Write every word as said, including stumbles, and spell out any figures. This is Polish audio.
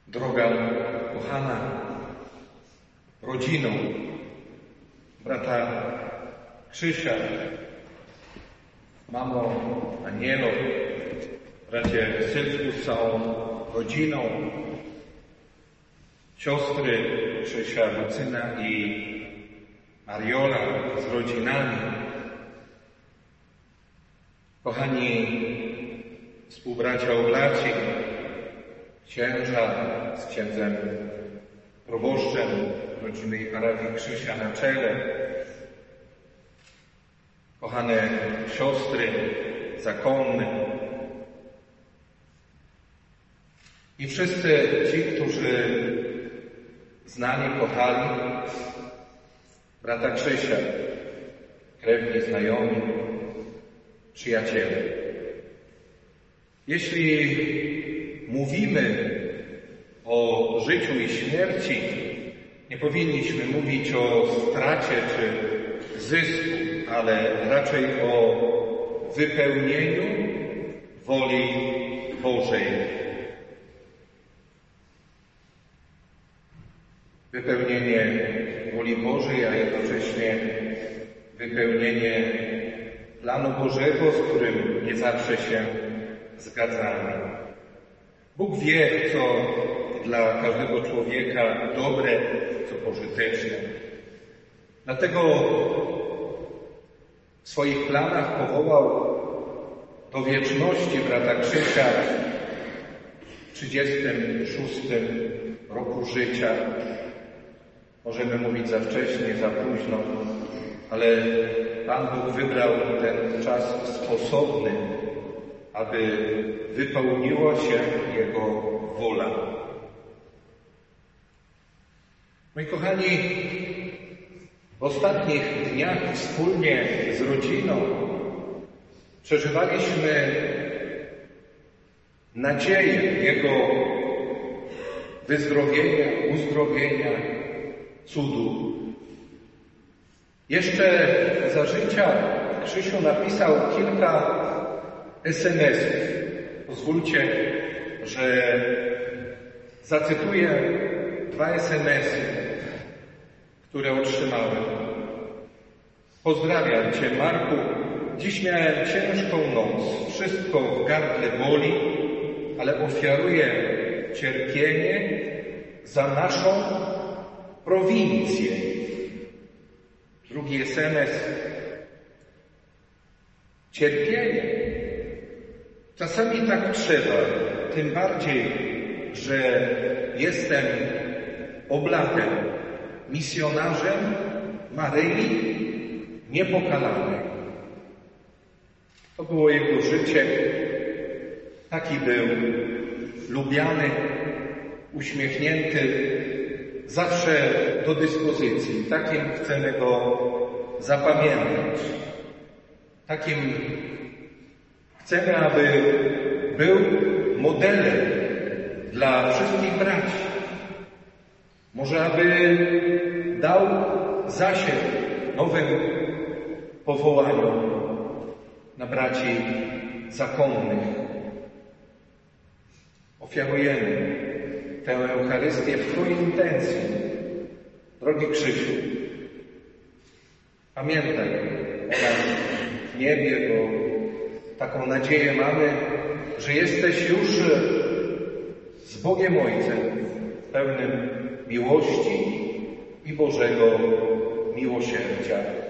Droga kochana rodziną brata Krzysia, mamo Anielo, bracie Sylwku z całą rodziną, siostry Krzysia, Lucyna i Mariola z rodzinami, kochani współbracia oblaci, księża z księdzem proboszczem rodzinnej parafii Krzysia na czele, kochane siostry zakonne i wszyscy ci, którzy znali, kochali brata Krzysia, krewni, znajomi, przyjaciele. Jeśli mówimy o życiu i śmierci, nie powinniśmy mówić o stracie czy zysku, ale raczej o wypełnieniu woli Bożej. Wypełnienie woli Bożej, a jednocześnie wypełnienie planu Bożego, z którym nie zawsze się zgadzamy. Bóg wie, co dla każdego człowieka dobre, co pożyteczne. Dlatego w swoich planach powołał do wieczności brata Krzysia w trzydziestym szóstym roku życia. Możemy mówić za wcześnie, za późno, ale Pan Bóg wybrał ten czas sposobny, aby wypełniła się Jego wola. Moi kochani, w ostatnich dniach wspólnie z rodziną przeżywaliśmy nadzieję Jego wyzdrowienia, uzdrowienia, cudu. Jeszcze za życia Krzysiu napisał kilka es em esów. Pozwólcie, że zacytuję dwa es em esy, które otrzymałem. Pozdrawiam Cię, Marku. Dziś miałem ciężką noc. Wszystko w gardle boli, ale ofiaruję cierpienie za naszą prowincję. Drugi es em es. Cierpienie. Czasami tak trzeba, tym bardziej, że jestem oblatem, misjonarzem Maryi Niepokalanej. To było jego życie. Taki był lubiany, uśmiechnięty, zawsze do dyspozycji. Takim chcemy go zapamiętać. Takim chcemy, aby był modelem dla wszystkich braci. Może aby dał zasięg nowym powołaniom na braci zakonnych. Ofiarujemy tę Eucharystię w Twojej intencji. Drogi Krzysiu, pamiętaj o nas w niebie, bo taką nadzieję mamy, że jesteś już z Bogiem Ojcem, pełnym miłości i Bożego miłosierdzia.